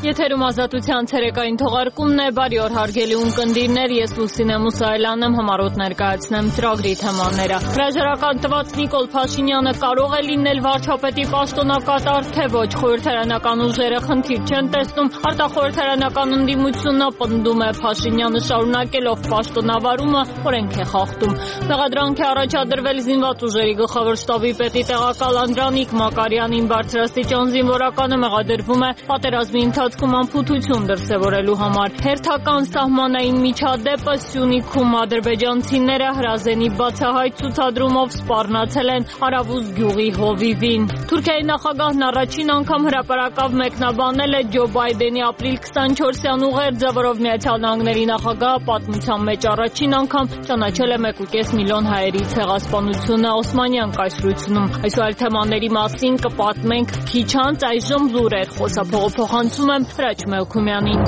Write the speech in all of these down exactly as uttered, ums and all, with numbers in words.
Եթերում ազատության ցերեկային թողարկումն է, բարի օր հարգելի ունկնդիրներ, ես Լուսինե Մուսայելյանն եմ, համառոտ ներկայացնեմ ծրագրի թեմաները։ Հրաժարական տված Նիկոլ Փաշինյանը կարող է լինել վարչապետի պաշտոնակատար, թե ոչ, խորհրդարանական ուժերը խնդիր չեն տեսնում, արտախորհրդարանական ընդդիմությունը պնդում է Փաշինյանը շարունակելով պաշտոնավարումը օրենք է խախտում։ Մեղադրանք է առաջադրվել զինված ուժերի գլխավոր շտաբի պետի տեղակալ Անդրանիկ Մակարյանին, բարձրաստիճան զինվորականը մեղադրվում է պատերազմի ընթացքում անփութություն դրսևորելու համար։ Հերթական սահմանային միջադեպը Սյունիքում ադրբեջանցիները հրազենի բացահայտ ցուցադրումով սպառնացել են Արավուզ գյուղի հովիվին։ Թուրքիայի նախագահն առաջին անգամ հրապարակավ մեկնաբանել է Ջո Բայդենի ապրիլ քսանչորսյան ուղերձը, որով Միացյալ Նահանգների նախագահը պատմության մեջ առաջին անգամ ճանաչել է մեկ ու կես միլիոն հայերի ցեղասպանությունը Օսմանյան կայսրությունում։ Այս ու այլ թեմաների մասին կպատմենք քիչ անց, այժմ լուրեր, խոսափողը փոխանցում եմ Հրաչ Մելքումյանին։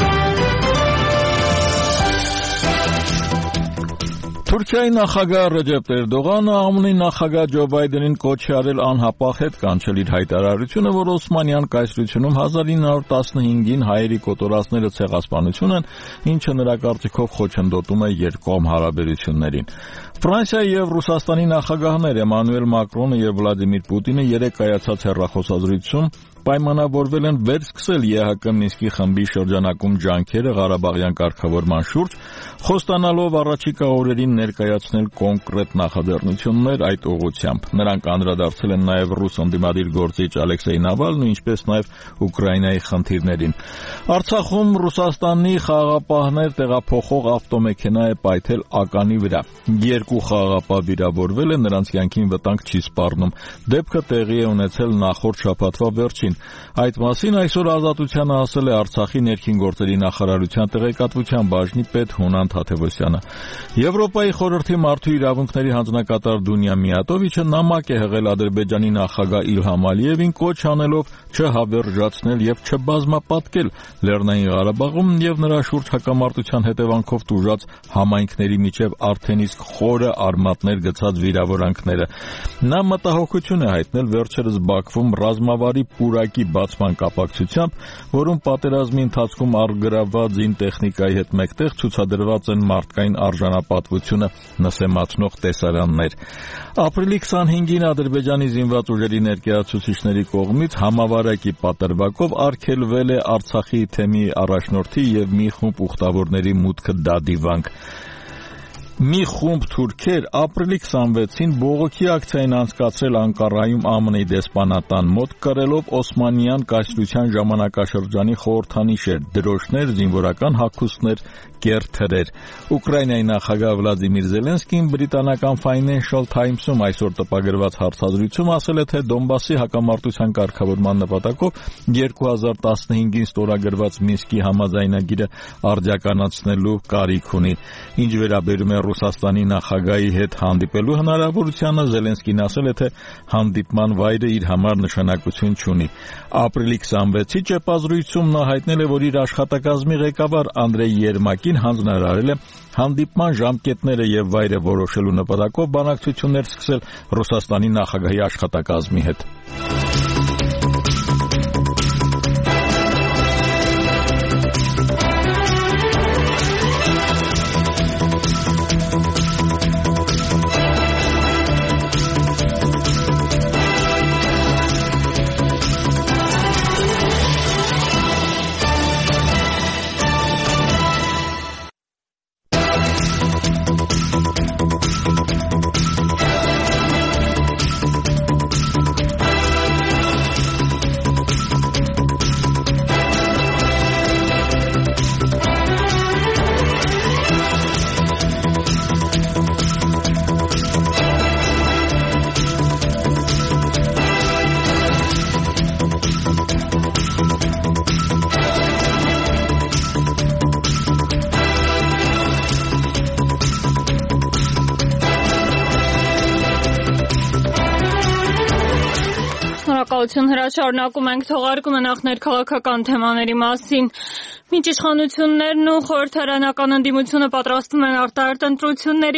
Թուրքիայի նախագահ Ռեջեփ Էրդողանը ԱՄՆ-ի նախագահ Ջո Բայդենին կոչ է արել անհապաղ հետ կանչել իր հայտարարությունը, որ Օսմանյան կայսրությունում հազար ինը հարյուր տասնհինգին հայերի կոտորածները ցեղասպանություն են, ինչը նրա կարծիքով խոչընդոտում է երկկողմ հարաբերություններին։ Ֆրանսիայի եւ Ռուսաստանի նախագահներ Էմանուել Մակրոնը եւ Վլադիմիր Պուտինը երեկ կայացած հեռախոսազրույցում պայմանավորվել են վերսկսել ԵՀԿ Մինսկի խմբի շրջանակում ջանքերը Ղարաբաղյան կարգավորման շուրջ, խոստանալով առաջիկա օրերին ներկայացնել կոնկրետ նախաձեռնություններ այդ ուղղությամբ։ Նրանք անդրադարձել են նաև ռուս ընդդիմադիր գործիչ Ալեքսեյ Նավալնու, ինչպես նաև Ուկրաինայի խնդիրներին։ Արցախում Ռուսաստանի խաղաղապահներ տեղափոխող ավտոմեքենա է պայթել ականի վրա։ Երկու խաղաղապահ վիրավորվել են, նրանց կյանքին վտանգ չի սպառնում։ Դեպքը տեղի է ունեցել նախորդ շաբաթվա վերջին։ Այդ մասին այսօր Ազատությանը ասել է Արցախի ներքին գործերի նախարարության տեղեկատվության բաժնի պետ Հունան Թաթևոսյանը։ Եվրոպայի խորհրդի մարդու իրավունքների հանձնակատար Դունյա Միատովիչը նամակ է հղել Ադրբեջանի նախագահ Իլհամ Ալիևին, կոչ անելով չհավերժացնել եւ չբազմապատկել Լեռնային Ղարաբաղում եւ նրա շուրջ հակամարտության հետևանքով տուժած համայնքների միջև արդեն իսկ խորը արմատներ գցած վիրավորանքները։ Նա մտահոգություն է հայտնել վերջերս Բաքվում ռազմավարի պուրակի բացման կապակցությամբ, որում պատերազմի ընթացքում առգրավված զինտեխնիկայի հետ մեկտեղ ցուցադրված են մարդկային արժանապատվությունը նսեմացնող տեսարաններ։ Ապրիլի քսանհինգին Ադրբեջանի զինված ուժերի ներկայացուցիչների կողմից համավարակի պատրվակով արգելվել է Արցախի թեմի առաջնորդի եւ մի խումբ ուխտավորների մուտքը դադիվանք։ Մի խումբ թուրքեր ապրիլի քսանվեցին բողոքի ակցիային անցկացրել Անկարայում ԱՄՆ-ի դեսպանատան մոտ, կրելով Օսմանյան կայսրության ժամանակաշրջանի խորհրդանիշեր, դրոշներ, զինվորական հագուստներ, կեռ-թրեր։ Ուկրաինայի նախագահ Վլադիմիր Զելենսկին բրիտանական Financial Times-ում այսօր տպագրված հարցազրույցում ասել է, թե Դոնբասի հակամարտության կարգավորման նպատակով երկու հազար տասնհինգին ստորագրված Մինսկի համաձայնագիրը արդիականացնելու կարիք ունի։ Ինչ վերաբերում է Ռուսաստանի նախագահի հետ հանդիպելու հնարավորությանը, Զելենսկին ասել է, թե հանդիպման վայրը իր համար նշանակություն չունի։ Ապրիլի քսանվեցի ճեպազրույցում նա հայտնել է, որ իր աշխատակազմի ղեկավար Անդրեյ Երմակին հանձնարարել է հանդիպման ժամկետները եւ վայրը որոշելու նպատակով բանակցություններ սկսել Ռուսաստանի նախագահի աշխատակազմի հետ։ Շնորհակալություն, հրաշարունակում ենք թողարկումը նախ ներքաղաքական թեմաների մասին։ Մինչ իշխանություններն ու խորհրդարանական ընդդիմությունը պատրաստվում են արտահերթ ընտրությունների,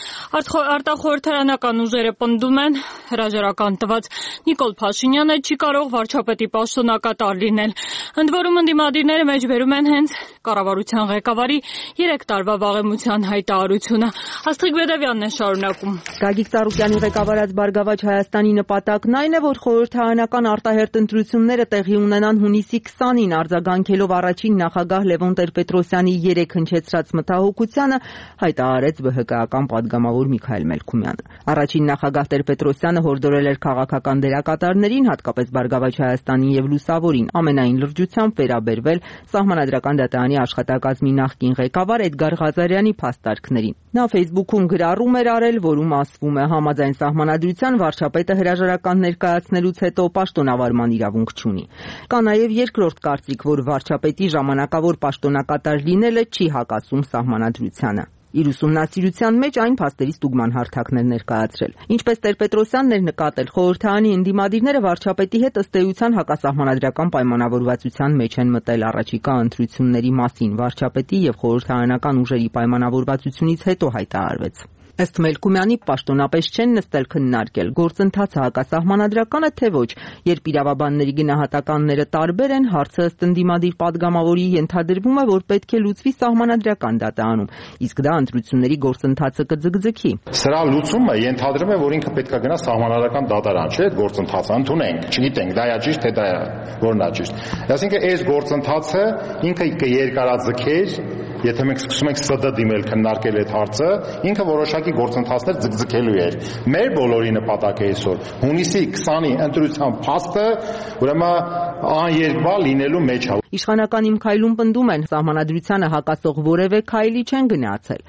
արտախորհրդարանական ուժերը պնդում են, հրաժարական տված Նիկոլ Փաշինյանը չի կարող վարչապետի պաշտոնակատար լինել։ Ընդ որում ընդդիմադիրները մեջբերում են հենց կառավարության ղեկավարի երեք տարվա վաղեմության հայտարարությունը։ Աստղիկ Բեդևյանն է շարունակում։ Գագիկ Ծառուկյանի ղեկավարած Բարգավաճ Հայաստանի նպատակն այն է, որ խորհրդարանական արտահերթ ընտրությունները տեղի ունենան հունիսի քսանին, արձագանքելով առաջին նախագահ Լևոն Տեր-Պետրոսյանի երեկ հնչեցրած մտահոգությանը, հայտարարեց ԲՀԿ-ական պատգամավոր Միքայել Մելքումյանը։ Առաջին նախագահ Տեր-Պետրոսյանը հորդորել էր քաղաքական դերակատարներին, հատկապես Բարգավաճ Հայաստանին եւ Լուսավորին, ամենայն լրջությամբ վերաբերվել Սահմանադրական դատարանի աշխատակազմի նախկին ղեկավար Էդգար Ղազարյանի փաստարկներին։ Նա Facebook-ում գրառում էր արել, որում ասվում է համաձայն սահմանադրության վարչապետը հրաժարական ներկայացնելուց հետո պաշտոնավարման իրավունք չունի։ Կա նաև երկրորդ կարծիք, որ վարչապետի ժամանակավոր պաշտոնակատար լինելը չի հակասում սահմանադրությանը։ Իր ուսումնասիրության մեջ այն փաստերի ստուգման հարթակն էր ներկայացրել։ Ինչպես Տեր-Պետրոսյանն էր նկատել, խորհրդարանի ընդդիմադիրները վարչապետի հետ ըստ էության հակասահմանադրական պայմանավորվածության մեջ են մտել առաջիկա ընտրությունների մասին։ Վարչապետի եւ խորհրդարանական ուժերի պայմանավորվածությունից հետո հայտարարվեց։ Ըստ Մելքումյանի պաշտոնապես չեն նստել քննարկել գործընթացը հակասահմանադրական է թե ոչ, երբ իրավաբանների գնահատականները տարբեր են, հարցը ըստ ընդդիմադիր պատգամավորի ենթադրվում է, որ պետք է լուծվի սահմանադրական դատարանում, իսկ դա ընտրությունների գործընթացը կձգձգի։ Սրա լուծումը ենթադրում է, որ ինքը պետք է գնա սահմանադրական դատարան, չէ՞, գործընթացը ընդունենք, չգիտենք, դա է ճիշտ, թե դա է որն է ճիշտ։ Այսինքն այս գործընթացը ինքը կերկարաձգեր, եթե մենք սկսում ենք ՍԴ դիմել քննարկել այդ հարցը, ինքը որոշակի գործընթացներ ձգձգելու էր։ Մեր բոլորի նպատակը այսօր հունիսի քսանի ընտրության փաստը ուրեմն աներկբա լինելու մեջ է։ Իշխանական իմ քայլում պնդում են, սահմանադրությանը հակասող որևէ քայլի չեն գնացել։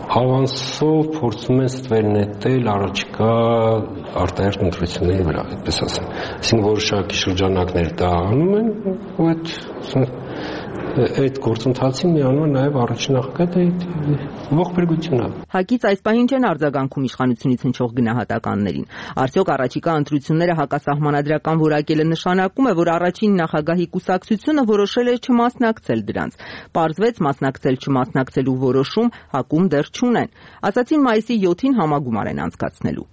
Ավանսով փորձում են ստվել նետել առաջիկա արտահերթ ընտրությունների վրա, այդպես ասեմ։ Այսինքն որոշակի շրջանակներ դա անում են, ու այդ այդ գործընթացին միանում է նաև առաջին նախագահը ողբերգությունը։ Հակից այս պահին չեն արձագանքում իշխանությունից հնչող գնահատականներին։ Արդյոք առաջիկա ընտրությունները հակասահմանադրական որակելը նշանակում է, որ առաջին նախագահի կուսակցությունը որոշել է չմասնակցել դրանց։ Պարզվեց մասնակցել չմասնակցելու որոշում հակում դեռ չունեն։ Ասացին մայիսի յոթին համագումար են անցկացնելու։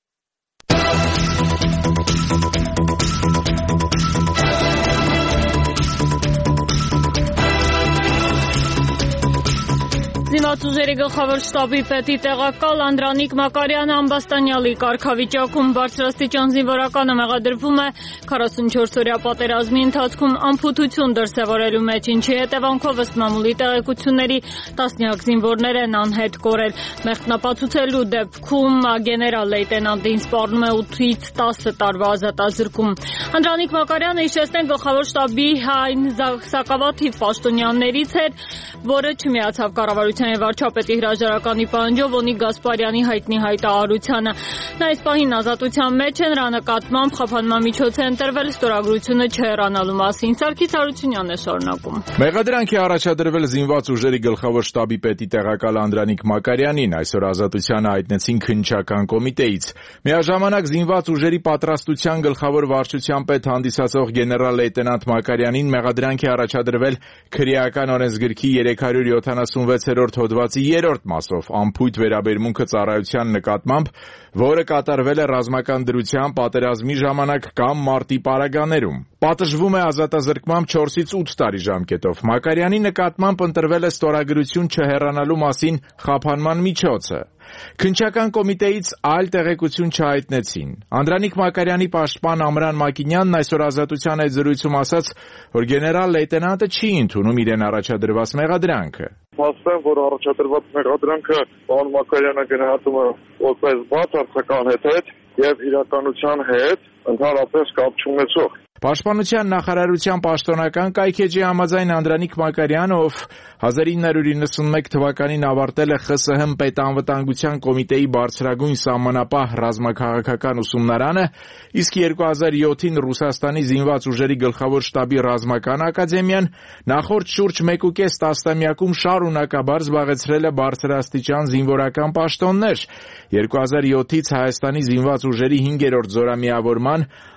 Զինված ուժերի գլխավոր շտաբի պետի տեղակալ Անդրանիկ Մակարյանը ամբաստանյալի կարգավիճակում բարձրաստիճան զինվորականը մեղադրվում է քառասունչորս օրյա պատերազմի ընթացքում անփութություն դրսևորելու մեջ, ինչի հետևանքով ըստ մամուլի տեղեկությունների տասնյակ զինվորներ են անհետ կորել։ Մեղքնապացուցելու դեպքում գեներալ լեյտենանտին սպառնում է ութից տասը տարվա ազատազրկում։ Անդրանիկ Մակարյանը, հիշեցնենք, գլխավոր շտաբի այն սակավաթիվ պաշտոնյաներից էր, որը չմիացավ կառավարության եւ վարչապետի հրաժարականի պահանջով Օնիկ Գասպարյանի հայտնի հայտարարությանը։ Նա այս պահին ազատության մեջ է, նրա նկատմամբ խափանման միջոց է ընտրվել ստորագրությունը չհեռանալու մասին։ Սարգիս Հարությունյանն է շարունակում։ Մեղադրանքի առաջադրվել զինված ուժերի գլխավոր շտաբի պետի տեղակալ Անդրանիկ Մակարյանին այսօր ազատությանը հայտնեցին քննչական կոմիտեից։ Միաժամանակ զինված ուժերի պատրաստության գլխավոր վարչության պետ հանդիսացող գեներալ լեյտենանտ Մակարյանին մեղադրանքի առաջադրվել քրեական օրենսգրքի երեք հարյուր յոթանասունվեցերորդ հոդվածի երրորդ մասով անփույթ վերաբերմունքը ծառայության նկատմամբ, որը կատարվել է ռազմական դրության, պատերազմի ժամանակ կամ մարտի պարագաներում։ Պատժվում է ազատազրկմամբ չորսից ութ տարի ժամկետով։ Մակարյանի նկատմամբ ընտրվել է ստորագրություն չհեռանալու մասին խափանման միջոցը։ Քննչական կոմիտեից այլ տեղեկություն չհայտնեցին։ Անդրանիկ Մակարյանի պաշտպան Ամրան Մակինյանն այսօր ազատության այդ զրույցում ասաց, որ գեներալ լեյտենանտը չի ընդունում իրեն առաջադրված մեղադրանքը։ Ասեմ, որ առաջադրված մեղադրանքը պարոն Մակարյանը գնահատում է որպես բացարձական հետետ եւ իրականության հետ ընդհանրապես կապ չունեցող։ Պաշտպանության նախարարության պաշտոնական կայքեջի համաձայն Անդրանիկ Մակարյանը, ով հազար ինը հարյուր իննսունմեկ թվականին ավարտել է Խ Ս Հ պետանվտանգության կոմիտեի բարձրագույն սահմանապահ ռազմաքաղաքական ուսումնարանը, իսկ երկու հազար յոթին Ռուսաստանի զինված ուժերի գլխավոր շտաբի ռազմական ակադեմիան, նախորդ շուրջ մեկուկես տասնամյակում շարունակաբար զբաղեցրել է բարձրաստիճան զինվորական պաշտոններ։ երկու հազար յոթից Հայաստանի զինված ուժերի հինգերորդ զորամիավորման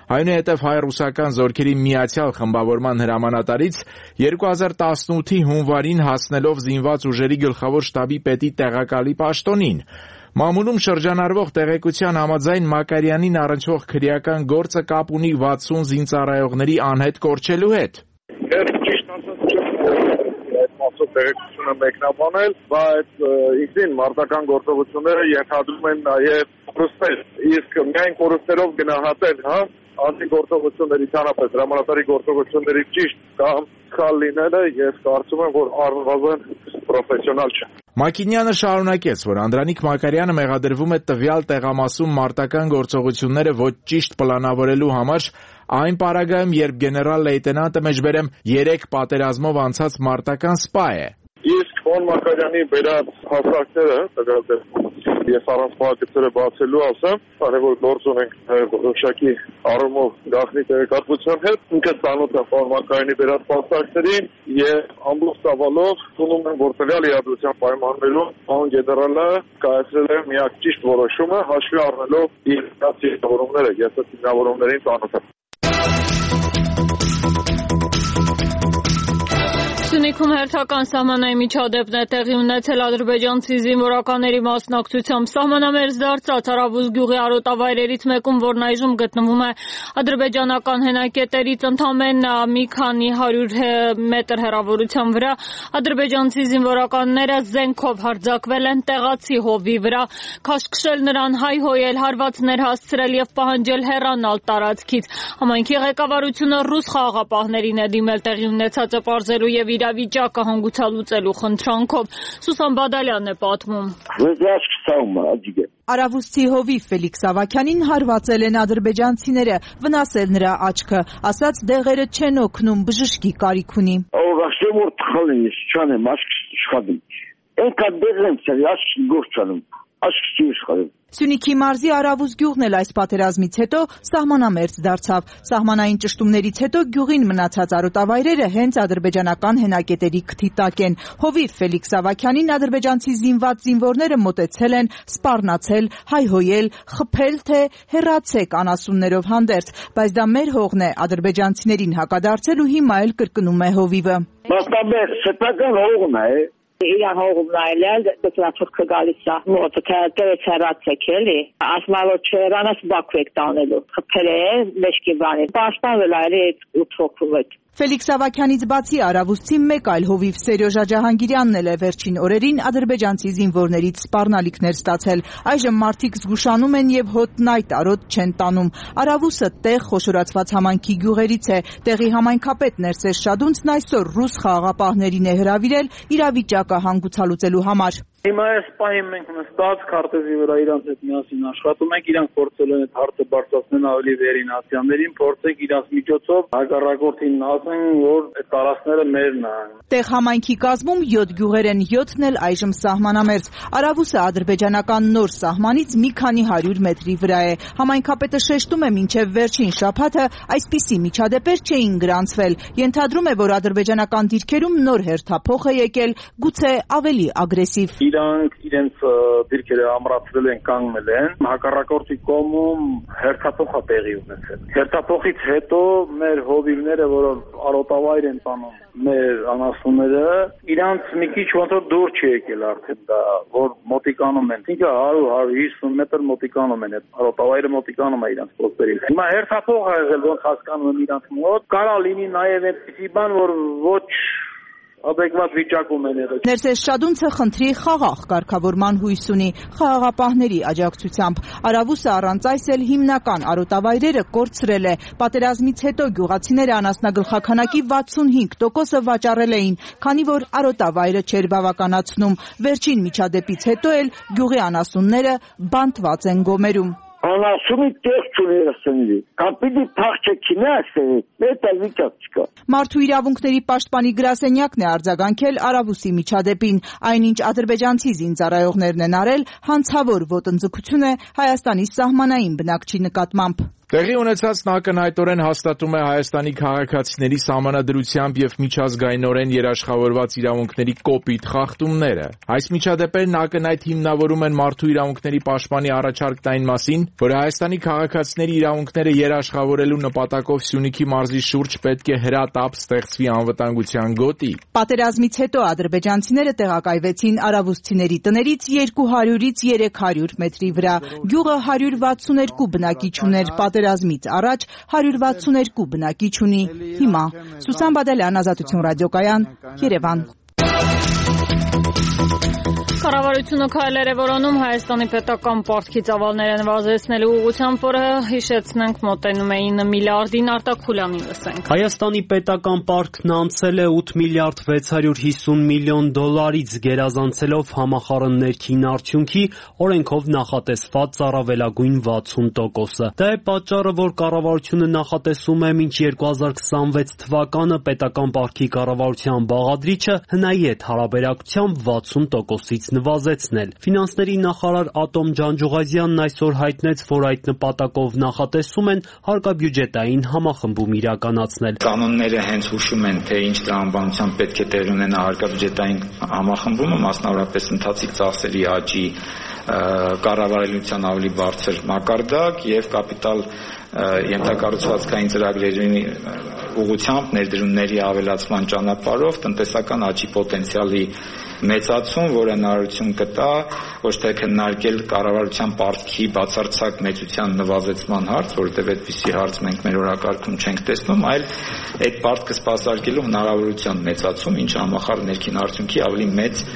Այնուհետև հայ-ռուսական զորքերի միացյալ խմբավորման հրամանատարից երկու հազար տասնութի հունվարին հասնելով զինված ուժերի գլխավոր շտաբի պետի տեղակալի պաշտոնին։ Մամուլում շրջանառվող տեղեկության համաձայն Մակարյանին առնչվող քրեական գործը կապ ունի վաթսուն զինծառայողների անհետ կորչելու հետ։ Տեղեկությունը մեկնաբանել, բայց ինքնին մարտական գործողությունները ենթադրում են նաև ռուսներ, իսկ միայն կորուստներով գնահատել, հա, անտիգործողությունների ցանապետ հրամանատարի գործողությունների ճիշտ կամ սխալ լինելը ես կարծում եմ, որ առնվազն պրոֆեսիոնալ չէ։ Մակինյանը շարունակեց, որ Անդրանիկ Մակարյանը մեղադրվում է տվյալ տեղամասում մարտական գործողությունները ոչ ճիշտ պլանավորելու համար այն պարագայում, երբ գեներալ լեյտենանտը մեջբերեմ երեք պատերազմով անցած մարտական սպա է։ Իսկ Ֆոն Մակարյանի վերած հասարակները, տվյալ դեպքում ես առանց փակեցերը բացելու ասեմ, կարևոր գործ ունենք որոշակի առումով գաղտնի տեղեկատվության հետ, ինքը ծանոթ է Ֆոն Մակարյանի վերած հասարակներին եւ ամբողջ ծավալով թվում է, որ տվյալ իրադրության պայմաններում Ֆոն գեներալը կայացրել է միակ ճիշտ որոշումը, հաշվի առնելով իր ցիկավորումները, ես այդ ցիկավորումներին ծանոթ եմ։ Սյունիքում հերթական սահմանային միջադեպն է տեղի ունեցել ադրբեջանցի զինվորականների մասնակցությամբ սահմանամերձ դարձած Արավուզ գյուղի արոտավայրերից մեկում, որն այժմ գտնվում է ադրբեջանական հենակետերից ընդամենը մի քանի հարյուր մետր հեռավորության վրա, ադրբեջանցի զինվորականները զենքով հարձակվել են տեղացի հովի վրա, քաշքշել նրան, հայհոյել, հարվածներ հասցրել եւ պահանջել հեռանալ տարածքից։ Համայնքի ղեկավարությունը ռուս խաղաղապահներին է դիմել տեղի ունեցածը պարզելու եւ իրավիճակը հանգուցալուծելու խնդրանքով։ Սուսան Բադալյանն է պատմում։ Արավուստի հովի Ֆելիքս Ավագյանին հարվածել են ադրբեջանցիները, վնասել նրա աչքը, ասաց դեղերը չեն օգնում, բժշկի կարիք ունի։ Սյունիքի մարզի Արավուզ գյուղն էլ այս պատերազմից հետո սահմանամերձ դարձավ։ Սահմանային ճշտումներից հետո գյուղին մնացած արոտավայրերը հենց ադրբեջանական հենակետերի քթի տակ են։ Հովի Ֆելիքս Ավագյանին ադրբեջանցի զինված զինվորները մոտեցել են, սպառնացել, հայհոյել, խփել, թե հեռացեք անասուններով հանդերձ, բայց դա մեր հողն է, ադրբեջանցիներին հակադարձել ու հիմա էլ կրկնում է հովիվը։ Իրան հողում նայել, դեպրացորդքը գալիս է մոտը, թե տերեց հեռացեք էլի, ասում է, որ չերանաս բակու եք տանելու, խփել է, մեջքի բանի, պաշտպանվել է այդ ութ հոգու հետ։ Ֆելիքս Ավագյանից բացի Արավուստի մեկ այլ հովիվ Սերյոժա Ջահանգիրյանն էլ է վերջին օրերին ադրբեջանցի զինվորներից սպառնալիքներ ստացել։ Այժմ մարդիկ զգուշանում են եւ հոտն այդ արոտ չեն տանում։ Արավուսը տեղ խոշորացված համայնքի գյուղերից է։ Տեղի համայնքապետ Ներսես Շադունցն այսօր ռուս խաղաղապահներին է հրավիրել իրավիճակը հանգուցալուծելու համար։ Հիմա այս պահին մենք նստած քարտեզի վրա իրանց հետ միասին աշխատում ենք, իրանք փորձել են այդ հարցը բարձրացնել ավելի վերին ասիաներին, փորձենք իրանց միջոցով հակառակորդին ասեն, որ այդ տարածքները մերն են։ Տեղ համայնքի կազմում յոթ գյուղեր են, յոթն էլ այժմ սահմանամերձ։ Արավուսը ադրբեջանական նոր սահմանից մի քանի հարյուր մետրի վրա է։ Համայնքապետը շեշտում է, մինչև վերջին շաբաթը այսպիսի միջադեպեր չէին գրանցվել։ Ենթադրում է, որ ադրբեջանական դիրքերում նոր հերթափոխ է եկել, գուցե ավելի ագրեսիվ։ Իրանք իրենց դիրքերը ամրացրել են, կանգնել են, հակառակորդի կողմում հերթափոխ է տեղի ունեցել։ Հերթափոխից հետո մեր հովիվները, որոնք արոտավայր են տանում մեր անասունները, իրանց մի քիչ ոնց որ դուր չի եկել արդեն դա, որ մոտիկանում են, ինքը հարյուր հարյուր հիսուն մետր մոտիկանում են, այդ արոտավայրը մոտիկանում է իրանց փոստերին։ Հիմա հերթափոխ ա եղել, ոնց հասկանում եմ իրանց մոտ, կարա լինի նաև այդպիսի բան, որ ոչ adekvat վիճակում են եղել։ Ներսես Շադունցը խնդրի խաղաղ կարգավորման հույս ունի խաղաղապահների աջակցությամբ։ Արավուսը առանց այս էլ հիմնական արոտավայրերը կորցրել է։ Պատերազմից հետո գյուղացիները անասնագլխաքանակի վաթսունհինգ տոկոսը վաճառել էին, քանի որ արոտավայրը չէր բավականացնում։ Վերջին միջադեպից հետո էլ գյուղի անասունները բանտված են գոմերում։ Անասունի տեղ չունի ասենի, կապիդի փախչը քինը ասենի, դա վիճակ չկա։ Մարդու իրավունքների պաշտպանի գրասենյակն է արձագանքել Արավուսի միջադեպին, այնինչ ադրբեջանցի զինծառայողներն են արել հանցավոր ոտնձգություն է Հայաստանի սահմանային բնակչի նկատմամբ։ Տեղի ունեցած ակնհայտորեն հաստատում է Հայաստանի քաղաքացիների սահմանադրությամբ եւ միջազգայինորեն երաշխավորված իրավունքների կոպիտ խախտումները։ Այս միջադեպերն ակնհայտ հիմնավորում են մարդու իրավունքների պաշտպանի առաջարկն այն մասին, որ Հայաստանի քաղաքացիների իրավունքները երաշխավորելու նպատակով Սյունիքի մարզի շուրջ պետք է հրատապ ստեղծվի անվտանգության գոտի։ Պատերազմից հետո ադրբեջանցիները տեղակայվեցին արաբուսցիների տներից երկու հարյուրից երեք հարյուր մետրի վրա։ Գյուղը հարյուր վաթսուներկու բնակիչ ուներ, պատերազմից առաջ հարյուր վաթսուներկու բնակիչ ունի հիմա։ Սուսան Բադալյան, Ազատություն ռադիոկայան, Երևան։ Կառավարությունը քայլեր է որոնում Հայաստանի պետական պարտքի ծավալները նվազեցնելու ուղղությամբ, որը հիշեցնենք մոտենում է ինը միլիարդին, Արտակ Խուլյանին լսենք։ Հայաստանի պետական պարտքն անցել է ութ միլիարդ վեց հարյուր հիսուն միլիոն դոլարից, գերազանցելով համախառն ներքին արդյունքի օրենքով նախատեսված առավելագույն վաթսուն տոկոսը։ Դա է պատճառը, որ կառավարությունը նախատեսում է մինչ երկու հազար քսանվեց թվականը պետական պարտքի կառավարության բաղադրիչը հնայի հետ հարաբերակցությամբ վաթսուն տոկոսից նվազեցնել։ Ֆինանսների նախարար Ատոմ Ջանջուղազյանն այսօր հայտնեց, որ այդ նպատակով նախատեսում են հարկաբյուջետային համախմբում իրականացնել։ Կանոնները հենց հուշում են, թե ինչ տրամաբանությամբ պետք է տեղ ունենա հարկաբյուջետային համախմբումը, մասնավորապես ընթացիկ ծախսերի աճի, կառավարելիության ավելի բարձր մակարդակ եւ կապիտալ ենթակառուցվածքային ծրագրերի ուղղությամբ ներդրումների ավելացման ճանապարհով տնտեսական աճի պոտենցիալի մեծացում, որը հնարավորություն կտա ոչ թե քննարկել կառավարության պարտքի բացարձակ մեծության նվազեցման հարց, որովհետև այդպիսի հարց մենք մեր օրակարգում չենք տեսնում, այլ այդ պարտքը սպասարկելու հնարավորության մեծացում, ինչը համախառն ներքին արդյունքի ավելի մեծ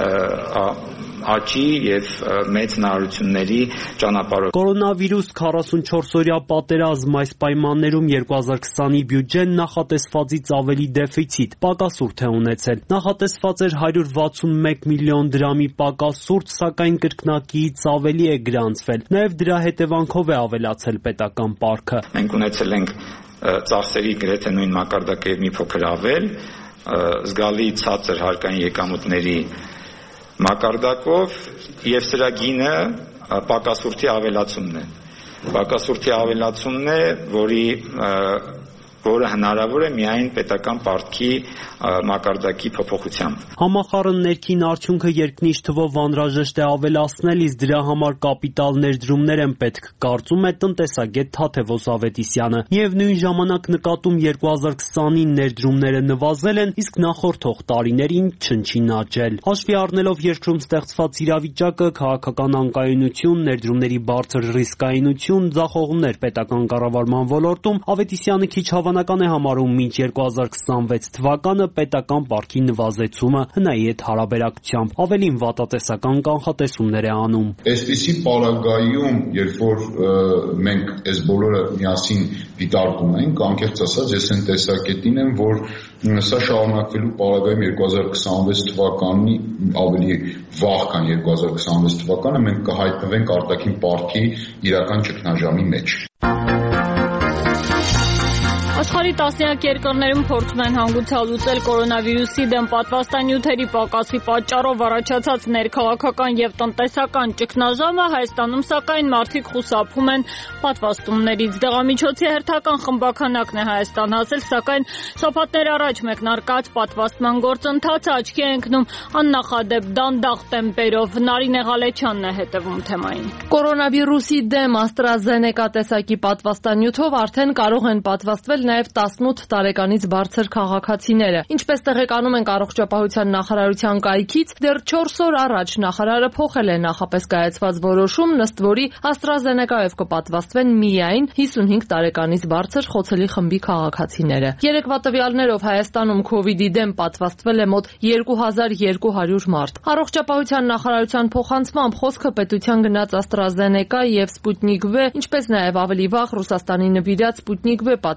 աճի եւ մեծ հնարավորությունների ճանապարհով։ Կորոնավիրուս քառասունչորս-օրյա պատերազմ այս պայմաններում երկու հազար քսանի բյուջեն նախատեսվածից ավելի դեֆիցիտ, պակասուրդ է ունեցել։ Նախատեսված էր հարյուր վաթսունմեկ միլիոն դրամի պակասուրդ, սակայն կրկնակիից ավելի է գրանցվել։ Նաեւ դրա հետևանքով է ավելացել պետական պարտքը։ Մենք ունեցել ենք ծախսերի գրեթե նույն մակարդակը եւ մի փոքր ավել, զգալի ցածր հարկային եկամուտների մակարդակով եւ սրա գինը պակասուրդի ավելացումն է։ Պակասուրդի ավելացումն է, որի որը հնարավոր է միայն պետական պարտքի մակարդակի փոփոխությամբ։ Համախառն ներքին արդյունքը երկնիշ թվով անհրաժեշտ է ավելացնել, իսկ դրա համար կապիտալ ներդրումներ են պետք, կարծում է տնտեսագետ Թաթևոս Ավետիսյանը։ Միևնույն ժամանակ նկատում երկու հազար քսանին ներդրումները նվազել են, իսկ նախորդող տարիներին չնչին աճել։ Հաշվի առնելով երկրում ստեղծված իրավիճակը, քաղաքական անկայունություն, ներդրումների բարձր ռիսկայինություն, ձախողումներ պետական կառավարման ոլորտում, Ավետիսյանը քիչ հավանական է համարում մինչ երկու հազար քսանվեց թվականը պետական պարտքի նվազեցումը հնայի հետ հարաբերակցությամբ ավելին վատատեսական կանխատեսումներ է անում։ Այսպիսի պարագայում, երբ որ մենք այս բոլորը միասին դիտարկում ենք, անկեղծ ասած, ես այն տեսակետին եմ, որ սա շարունակվելու պարագայում երկու հազար քսանվեց թվականի ավելի վաղ քան երկու հազար քսանվեց թվականը մենք կհայտնվենք արտաքին պարտքի իրական ճգնաժամի մեջ։ Աշխարհի տասնյակ երկրներում փորձում են հանգուցալ լուծել կորոնավիրուսի դեմ պատվաստանյութերի պակասի պատճառով առաջացած ներքաղաքական եւ տնտեսական ճգնաժամը, Հայաստանում սակայն մարդիկ խուսափում են պատվաստումներից։ Դեղամիջոցի հերթական խմբաքանակն է Հայաստան հասել, սակայն շաբաթներ առաջ մեկնարկած պատվաստման գործընթացը աչքի է ընկնում աննախադեպ դանդաղ տեմպերով։ Նարինե Ղալեչյանն է հետևում թեմային։ Կորոնավիրուսի դեմ AstraZeneca տեսակի պատվաստանյութով արդեն կարող են պատվաստվել նաև տասնութ տարեկանից բարձր քաղաքացիները։ Ինչպես տեղեկանում ենք Առողջապահության նախարարության կայքից, դեռ չորս օր առաջ նախարարը փոխել է նախապես կայացված որոշում, ըստ որի AstraZeneca-ով կպատվաստվեն միայն հիսունհինգ տարեկանից բարձր խոցելի խմբի քաղաքացիները։ Երեկվա տվյալներով Հայաստանում քովիդի դեմ պատվաստվել է մոտ երկու հազար երկու հարյուր մարդ։ Առողջապահության նախարարության փոխանցմամբ խոսքը պետության գնաց AstraZeneca եւ Sputnik V, ինչպես նաև ավելի վաղ Ռուսաստանի նվիրած Sputnik V պատվաստանյութ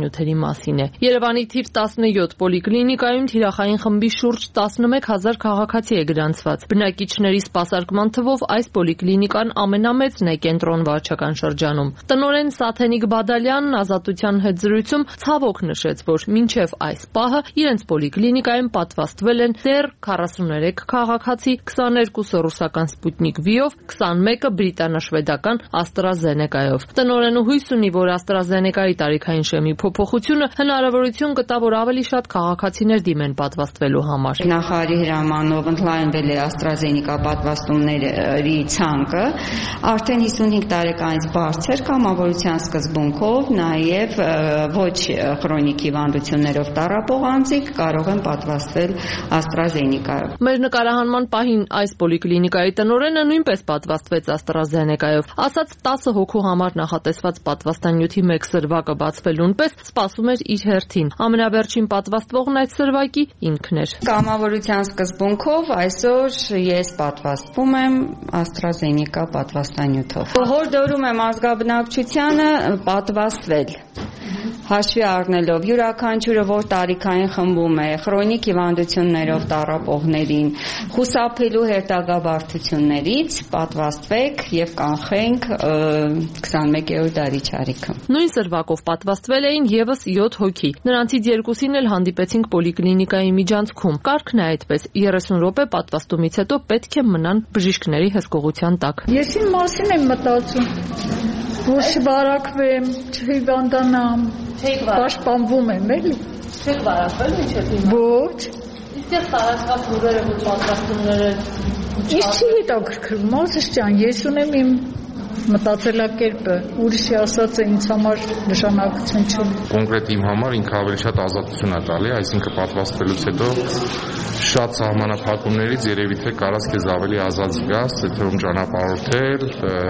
պատվաստանյութերի մասին է։ Երևանի թիվ տասնյոթ պոլիկլինիկայում թիրախային խմբի շուրջ տասնմեկ հազար քաղաքացի է գրանցված։ Բնակիչների սպասարկման թվով այս պոլիկլինիկան ամենամեծն է կենտրոն վարչական շրջանում։ Տնօրեն Սաթենիկ Բադալյանն Ազատության հետ զրույցում ցավոք նշեց, որ մինչև այս պահը իրենց պոլիկլինիկայում պատվաստվել են դեռ քառասուներեք քաղաքացի, քսաներկուսը ռուսական Սպուտնիկ V-ով, քսանմեկը բրիտանա-շվեդական AstraZeneca-ով։ Տնօրենը հույս ունի, որ AstraZeneca-ի տարիքային շեմի փոփոխությունը հնարավորություն կտա, որ ավելի շատ քաղաքացիներ դիմեն պատվաստվելու համար։ Նախարարի հրամանով ընդլայնվել է AstraZeneca պատվաստումների ցանկը, արդեն հիսունհինգ տարեկանից բարձր կամավորության սկզբունքով նաև ոչ քրոնիկ հիվանդություններով տառապող անձիկ կարող են պատվաստվել AstraZeneca-ով։ Մեր նկարահանման պահին այս պոլիկլինիկայի տնօրենը նույնպես պատվաստվեց AstraZeneca-ով։ Ասաց տասը հոգու համար նախատեսված պատվաստանյութի մեկ սրվակը բացվելուն պես սպասում էր իր հերթին։ Ամենավերջին պատվաստվողն այդ սրվակի ինքն էր։ Կամավորության սկզբունքով այսօր ես պատվաստվում եմ AstraZeneca պատվաստանյութով։ Հորդորում եմ ազգաբնակչությանը պատվաստվել։ Հաշվի առնելով յուրաքանչյուրը, որ տարիքային խմբում է, քրոնիկ հիվանդություններով տառապողներին, խուսափելու հետագա բարդություններից պատվաստվեք եւ կանխենք քսանմեկերորդ դարի չարիքը։ Նույն սրվակով պատվաստվել էին եւս յոթ հոգի։ Նրանցից երկուսին էլ հանդիպեցինք պոլիկլինիկայի միջանցքում։ Կարգն է այդպես՝ երեսուն րոպե պատվաստումից հետո պետք է մնան բժիշկների հսկողության տակ։ Ես իմ մասին եմ մտածում, որ չբարակվեմ, չհիվանդանամ, պաշտպանվում եմ, էլի։ Չեք վարակվել մինչև հիմա։ Ոչ։ Իսկ ես տարածքած լուրերը ու պատվաստումները Ես չի հետաքրքրում, ասես ջան, ես ունեմ իմ մտածելակերպը, ուրիշի ասածը ինձ համար նշանակություն չունի։ Կոնկրետ իմ համար ինքը ավելի շատ ազատություն է տալի, այսինքն պատվաստվելուց հետո շատ սահմանափակումներից երևի թե կարաս քեզ ավելի ազատ զգաս, թե թվում ճանապարհորդել,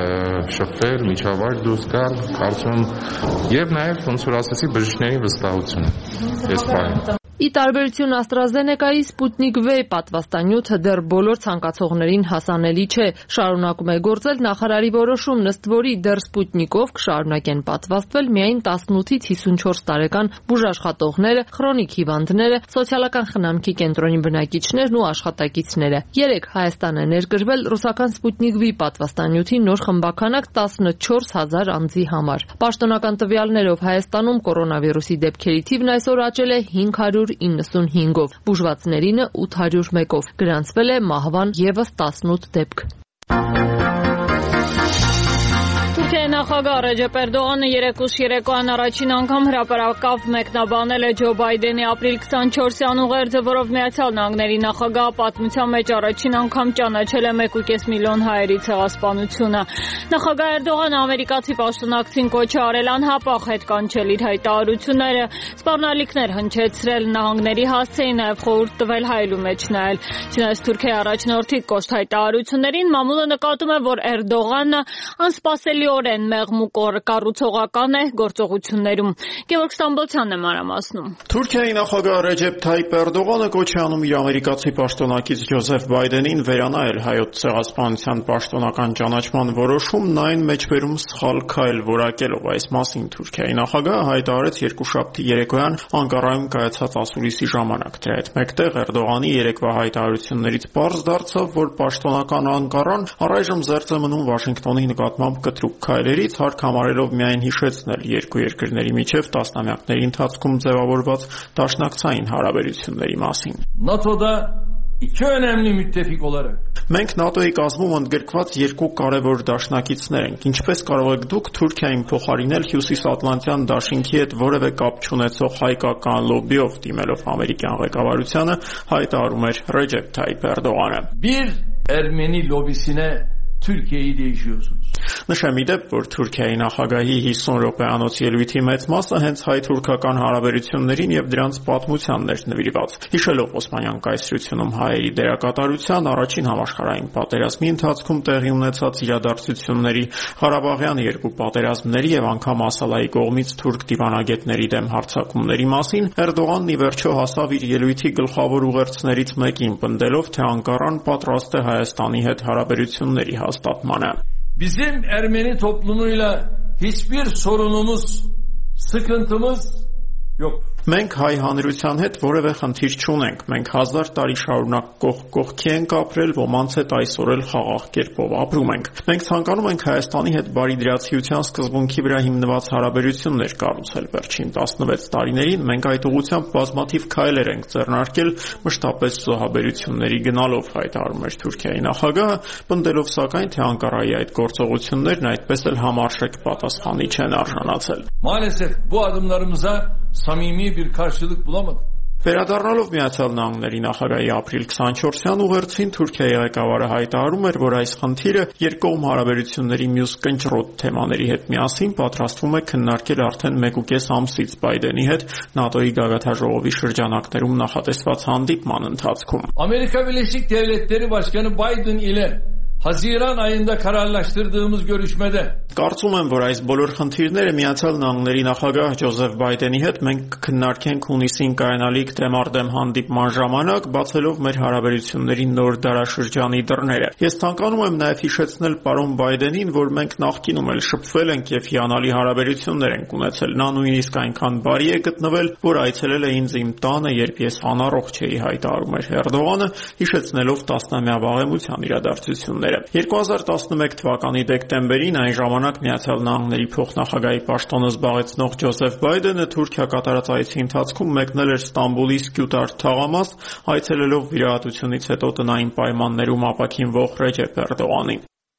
շփվել, միջավայր դուրս գալ, կարծում եմ, եւ նաեւ ոնց որ ասացի բժիշկների վստահությունը։ Ես պահեմ։ Ի տարբերություն AstraZeneca-ի Sputnik V պատվաստանյութը դեռ բոլոր ցանկացողներին հասանելի չէ, շարունակում է գործել նախարարի որոշումն, ըստ որի դեռ Sputnik-ով կշարունակեն պատվաստվել միայն տասնութից հիսունչորս տարեկան բուժաշխատողները, քրոնիկ հիվանդները, սոցիալական խնամքի կենտրոնի բնակիչներն ու աշխատակիցները։ Երեկ Հայաստան է ներգրվել ռուսական Sputnik V պատվաստանյութի նոր խմբականակ տասնչորս հազար անձի համար։ Պաշտոնական տվյալներով Հայաստանում կորոնավիրուսի դեպքերի թիվն այսօր աճել է հինգ հարյուր իննսունհինգով, բուժվածներինը ութ հարյուր մեկով, գրանցվել է մահվան եւս տասնութ դեպք։ Թուրքիայի նախագահ Ռեջեփ Էրդողանը երեկ ուշ երեկոյան առաջին անգամ հրապարակավ մեկնաբանել է Ջո Բայդենի ապրիլ քսանչորսյան ուղերձը, որով Միացյալ Նահանգների նախագահը պատմության մեջ առաջին անգամ ճանաչել է մեկ ու կես միլիոն հայերի ցեղասպանությունը։ Նախագահ Էրդողանը ամերիկացի պաշտոնակցին կոչ է արել անհապաղ հետ կանչել իր հայտարարությունները, սպառնալիքներ հնչեցրել, նահանգների հասցեին նաև խորհուրդ տվել հայելու մեջ նայել։ Չնայած Թուրքիայի առաջնորդի կոշտ հայտարարություններին, մամուլը նկատում է, որ Էրդողանը անսպասելիորեն մեղմ ու կառուցողական է գործողություններում։ Գևորգ Ստամբոլցյանն է մանրամասնում։ Թուրքիայի նախագահ Ռեջեփ Թայիփ Էրդողանը կոչ է անում իր ամերիկացի պաշտոնակից Ջոզեֆ Բայդենին վերանայել հայոց ցեղասպանության պաշտոնական ճանաչման որոշումն այն մեջբերում սխալ քայլ որակելով։ Այս մասին Թուրքիայի նախագահը հայտարարեց երկուշաբթի երեկոյան Անկարայում կայացած ասուլիսի ժամանակ։ Դրա հետ մեկտեղ Էրդողանի երեկվա հայտարարություններից պարզ դարձավ, որ պաշտոնական Անկարան առայժմ զերծ է մնում Վաշինգտոնի նկատմամբ կտրուկ քայլերից, հարկ համարելով միայն հիշեցնել երկու երկրների միջև տասնամյակների ընթացքում ձևավորված դաշնակցային հարաբերությունների մասին։ NATO-da iki önemli müttefik olarak Մենք ՆԱՏՕ-ի կազմում ընդգրկված երկու կարևոր դաշնակիցներ ենք։ Ինչպես կարող եք դուք Թուրքիային փոխարինել Հյուսիսատլանտյան դաշինքի հետ որևէ կապ չունեցող հայկական լոբբիով, դիմելով ամերիկյան ղեկավարությանը, հայտարարում էր Ռեջեփ Թայիփ Էրդողանը։ Bir Ermeni lobisine Türkiye'yi değişiyorsunuz. Նշեմ իդեպ, որ Թուրքիայի նախագահի հիսուն րոպեանոց ելույթի մեծ մասը հենց հայ-թուրքական հարաբերություններին եւ դրանց պատմությանն էր նվիրված։ Հիշելով Օսմանյան կայսրությունում հայերի դերակատարության, առաջին համաշխարհային պատերազմի ընթացքում տեղի ունեցած իրադարձությունների, Ղարաբաղյան երկու պատերազմների եւ անգամ Ասալայի կողմից թուրք դիվանագետների դեմ հարձակումների մասին, Էրդողանն ի վերջո հասավ իր ելույթի գլխավոր ուղերձներից մեկին, պնդելով, թե Անկարան պատրաստ է Հայաստանի հետ հարաբերությունների հաստատմանը։ Bizim Ermeni toplumuyla hiçbir sorunumuz, sıkıntımız Yok. Մենք հայ հանրության հետ որևէ խնդիր չունենք։ Մենք հազար տարի շարունակ կողք կողքի ենք ապրել, ոմանց հետ այսօր էլ խաղաղ կերպով ապրում ենք։ Մենք ցանկանում ենք Հայաստանի հետ բարիդրացիության սկզբունքի վրա հիմնված հարաբերություններ կառուցել։ Վերջին տասնվեց տարիներին մենք այդ ուղղությամբ բազմաթիվ քայլեր ենք ձեռնարկել, մշտապես զոհաբերությունների գնալով, հայտարարում էր Թուրքիայի նախագահը, պնդելով սակայն, թե Անկարայի այդ գործողություններն այդպես էլ համարժեք պատասխանի չեն արժանացել։ Maalesef bu adımlarımıza samimi bir karşılık bulamadık. Վերադառնալով Միացյալ Նահանգների նախագահի ապրիլ քսանչորսյան ուղերձին Թուրքիայի ղեկավարը հայտարարում էր, որ այս խնդիրը երկկողմ հարաբերությունների մյուս կնճռոտ թեմաների հետ միասին պատրաստվում է քննարկել արդեն մեկուկես ամսից Բայդենի հետ ՆԱՏՕ-ի գագաթնաժողովի շրջանակներում նախատեսված հանդիպման ընթացքում։ Amerika Birleşik Devletleri Başkanı Biden ile Haziran ayında kararlaştırdığımız görüşmede Կարծում եմ, որ այս բոլոր խնդիրները Միացյալ Նահանգների նախագահ Ջոզեֆ Բայդենի հետ մենք կքննարկենք հունիսին կայանալիք դեմարդեմ հանդիպման ժամանակ, բացելով մեր հարաբերությունների նոր դարաշրջանի դռները։ Ես ցանկանում եմ նաև հիշեցնել պարոն Բայդենին, որ մենք նախկինում էլ շփվել ենք եւ հիանալի հարաբերություններ ենք ունեցել։ Նա նույնիսկ այնքան բարի է գտնվել, որ այցելել է ինձ իմ տանը, երբ ես անառողջ էի, հայտարարում էր Էրդողանը, հիշեցնելով տասնամյա վաղեմության իրադարձությունները։ երկու հազար տասնմեկ թվականի դեկտեմբերին այն ժամանակ Միացյալ Նահանգների փոխնախագահի պաշտոնը զբաղեցնող Ջոզեֆ Բայդենը Թուրքիա կատարած այցի ընթացքում մեկնել էր Ստամբուլի Սկյուտար թաղամաս, այցելելով վիրահատությունից հետո տնային պայմաններում ապաքինվող Ռեջեփ Էրդողանին։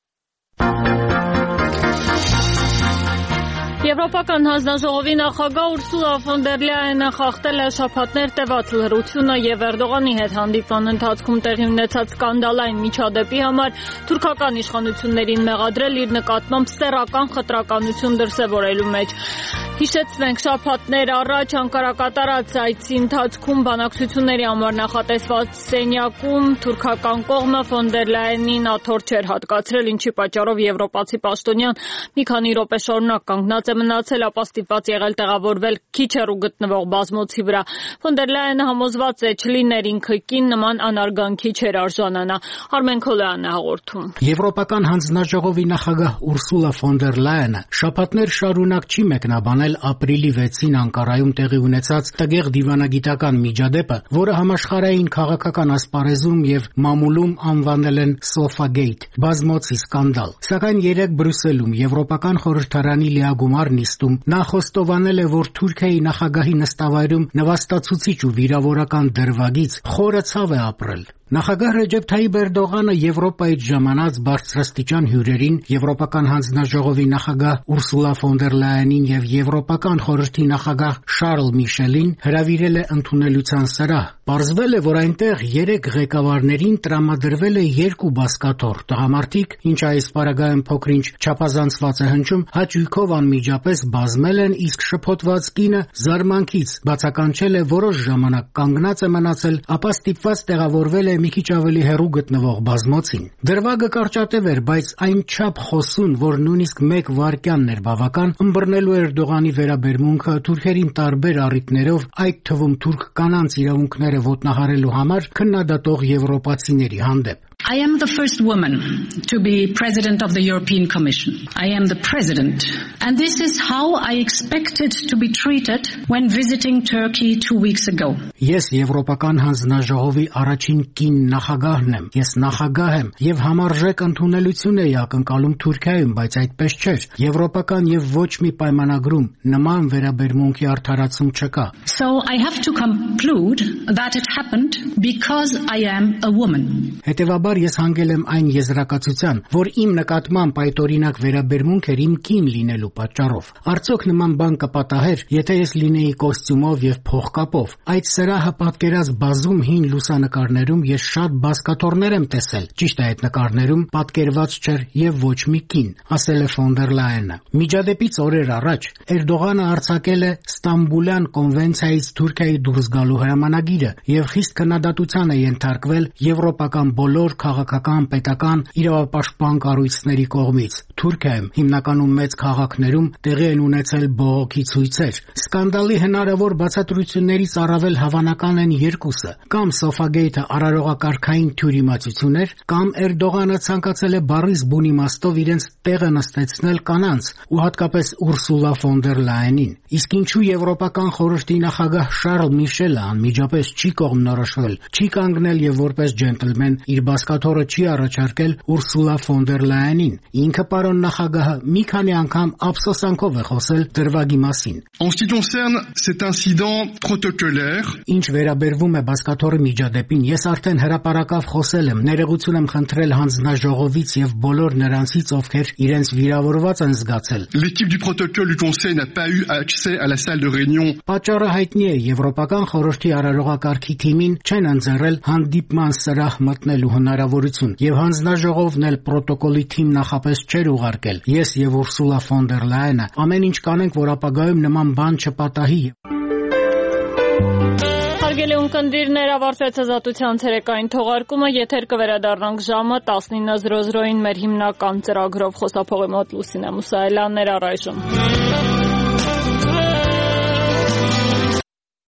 Եվրոպական հանձնաժողովի նախագահ Ուրսուլա ֆոն դեր Լայենը խախտել է շաբաթներ տևած լռությունը եւ Էրդողանի հետ հանդիպման ընթացքում տեղի ունեցած սկանդալային միջադեպի համար թուրքական իշխանություններին մեղադրել իր նկատմամբ սեռական խտրականություն դրսևորելու մեջ։ Հիշեցնենք, շաբաթներ առաջ Անկարա կատարած այցի ընթացքում բանակցությունների համար նախատեսված սենյակում թուրքական կողմը ֆոն դեր Լայենին աթոռ չէր հատկացրել, ինչի պատճառով եվրոպացի պաշտոնյան մի քանի րոպե շարունակ կանգնած է մնացել, ապա ստիպված եղել տեղավորվել քիչ հեռու գտնվող բազմոցի վրա։ Ֆոն դեր Լայենը համոզված է, չլիներ ինքը կին, նման անարգանքի չէր արժանանա։ Արմեն Քոլոյանն է հաղորդում։ Եվրոպական հանձնաժողովի նախագահ Ուրսուլա ֆոն դեր Լայենը շաբաթներ շարունակ չի մեկնաբանել ապրիլի վեցին Անկարայում տեղի ունեցած տգեղ դիվանագիտական միջադեպը, որը համաշխարհային քաղաքական ասպարեզում եւ մամուլում անվանել են Սոֆագեյթ, բազմոցի սկանդալ։ Սակայն երեկ Բրյուսելում Եվրոպական խորհրդարանի լիագումար նիստում նա խոստովանել է, որ Թուրքիայի նախագահի նստավայրում նվաստացուցիչ ու վիրավորական դրվագից խորը ցավ է ապրել։ Նախագահ Ռեջեփ Թայիպ Էրդողանը Եվրոպայից ժամանած բարձրաստիճան հյուրերին, Եվրոպական հանձնաժողովի նախագահ Ուրսուլա ֆոն դեր Լայենին եւ Եվրոպական խորհրդի նախագահ Շարլ Միշելին հրավիրել է ընդունելության սրահ։ Պարզվել է, որ այնտեղ երեք ղեկավարներին տրամադրվել է երկու բազկաթոռ տղամարդիկ, ինչը այս պարագայում փոքրինչ չափազանցված է հնչում, հաճույքով անմիջապես բազմել են, իսկ շփոթված կինը զարմանքից բացականչել է որոշ ժամանակ կանգնած է մնացել, ապա ստիպված տեղավորվել է մի քիչ ավելի հեռու գտնվող բազմոցին։ Դրվագը կարճատև էր, բայց այնչափ խոսուն, որ նույնիսկ մեկ վայրկյանն էր բավական ըմբռնելու Էրդողանի վերաբերմունքը թուրքերին տարբեր առիթներով, այդ թվում թուրք կանանց իրավունքները ոտնահարելու համար քննադատող եվրոպացիների հանդեպ։ I am the first woman to be president of the European Commission. I am the president. And this is how I expected to be treated when visiting Turkey two weeks ago. Ես Եվրոպական հանձնաժողովի առաջին կին նախագահն եմ։ Ես նախագահ եմ եւ համարժեք ընդունելություն էի ակնկալում Թուրքիայում, բայց այդպես չէր։ Եվրոպական եւ ոչ մի պայմանագրում նման վերաբերմունքի արդարացում չկա։ So I have to conclude that it happened because I am a woman. Հետևաբար ես հանգել եմ այն եզրակացության, որ իմ նկատմամբ այդօրինակ վերաբերմունք էր իմ կին լինելու պատճառով։ Արդյոք նման բան կպատահեր, եթե ես լինեի կոստյումով եւ փողկապով։ Այդ սրահը պատկերած բազում հին լուսանկարներում ես շատ բազկաթոռներ եմ տեսել։ Ճիշտ է, այդ նկարներում պատկերված չէր եւ ոչ մի կին, ասել է ֆոն դեր Լայենը։ Միջադեպից օրեր առաջ Էրդողանը արձակել է Ստամբուլյան կոնվենցիայից Թուրքիայի դուրս գալու հրամանագիրը եւ խիստ քննադատության է ենթարկվել եվրոպական բոլոր քաղաքական, պետական, իրավապաշտպան կառույցների կողմից։ Թուրքիայում հիմնականում մեծ քաղաքներում տեղի են ունեցել բողոքի ցույցեր։ Սկանդալի հնարավոր բացատրություններից առավել հավանական են երկուսը՝ կամ Սոֆագեյթը արարողակարգային թյուրիմացություն էր, կամ Էրդողանը ցանկացել է բառից բուն իմաստով իրենց տեղը նստեցնել կանանց ու հատկապես Ուրսուլա ֆոն դեր Լայենին։ Իսկ ինչու Եվրոպական խորհրդի նախագահ Շարլ Միշելը անմիջապես չի կողմնորոշվել, չի կանգնել եւ որպես ջենտլմեն իր բազկաթոռը չի առաջարկել Ուրսուլա ֆոն դեր Լայենին։ Ինքը պարոն նախագահը մի քանի անգամ ափսոսանքով է խոսել դրվագի մասին։ En ce qui concerne cet incident protocolaire, ինչ վերաբերվում է բազկաթոռի միջադեպին, ես արդեն հրապարակավ խոսել եմ, ներողություն եմ խնդրել հանձնաժողովից եւ բոլոր նրանցից, ովքեր իրենց վիրավորված են զգացել։ L'équipe du protocole du Conseil n'a pas eu accès à la salle de réunion. Պատճառը հայտնի է, Եվրոպական խորհրդի արարողակարգի թիմին չեն ընձեռել հանդիպման սրահ մտնելու հնարավորություն, եւ հանձնաժողովն էլ պրոտոկոլի թիմ նախապես չէր ուղարկել։ Ես եւ Ուրսուլա ֆոն դեր Լայենը ամեն ինչ կանենք, որ ապագայում նման բան չպատահի։ Հարգելի ունկնդիրներ, ավարտվեց ազատության ցերեկային թողարկումը, եթեր կվերադառնանք ժամը տասնինը զրո զրոին մեր հիմնական ծրագրով, խոսափողի մոտ Լուսինե Մուսայելյանն էր առայժմ։